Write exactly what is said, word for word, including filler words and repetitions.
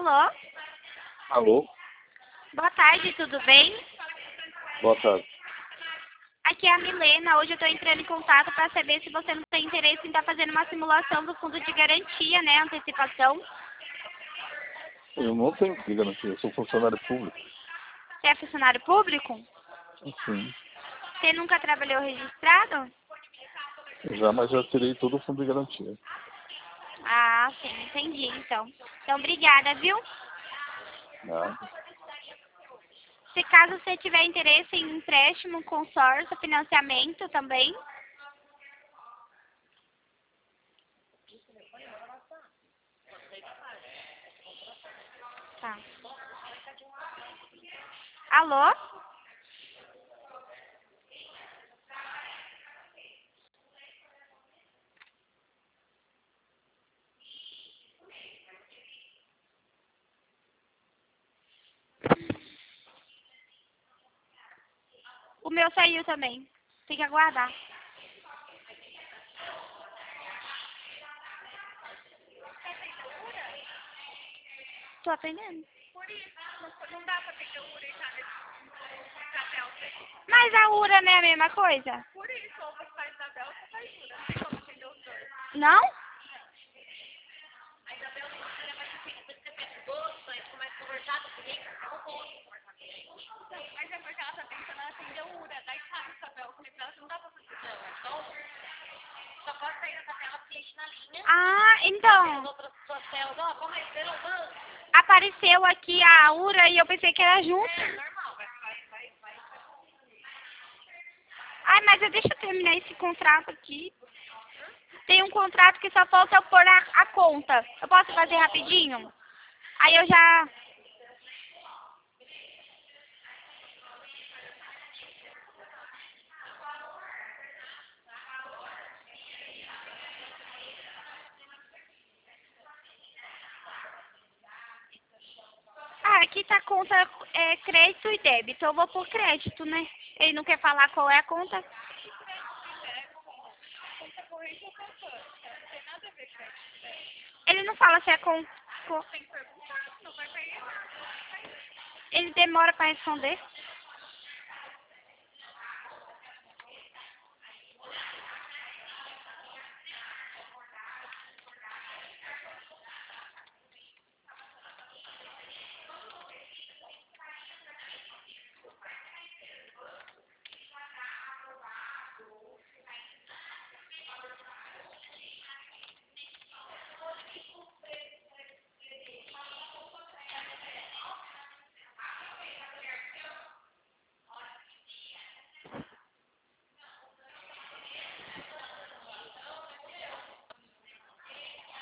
Alô? Alô? Boa tarde, tudo bem? Boa tarde. Aqui é a Milena. Hoje eu estou entrando em contato para saber se você não tem interesse em estar fazendo uma simulação do fundo de garantia, né? Antecipação. Eu não tenho que garantir, eu sou funcionário público. Você é funcionário público? Sim. Você nunca trabalhou registrado? Já, mas já tirei todo o fundo de garantia. Ah, sim, entendi, então. Então, obrigada, viu? Nada. Se caso você tiver interesse em empréstimo, consórcio, financiamento também. Tá. Alô? O meu saiu também. Tem que aguardar. Tô atendendo. Mas a U R A não é a mesma coisa? Por isso, ou você faz da Delta ou faz U R A. Não tem como atender os dois. Não? A Isabel não vai levar de filho. Você pede gosto, aí começa a conversar com o cliente, não pode conversar com ele. Mas é porque ela tá tentando atender o U R A. Daí sabe, Isabel, eu falei pra ela que não dá pra fazer isso. Não, só pode sair dessa tela cliente na linha. Ah, então. As outras suas telas, ó, como é que você não manda? Apareceu aqui a U R A e eu pensei que era junto. É normal, vai, vai, vai, vai. Ai, mas deixa eu terminar esse contrato aqui. Tem um contrato que só falta eu pôr a, a conta. Eu posso fazer rapidinho? Aí eu já... Ah, aqui tá a conta é, crédito e débito. Eu vou por crédito, né? Ele não quer falar qual é a conta? Ele não fala se é com... com... Ele demora para responder.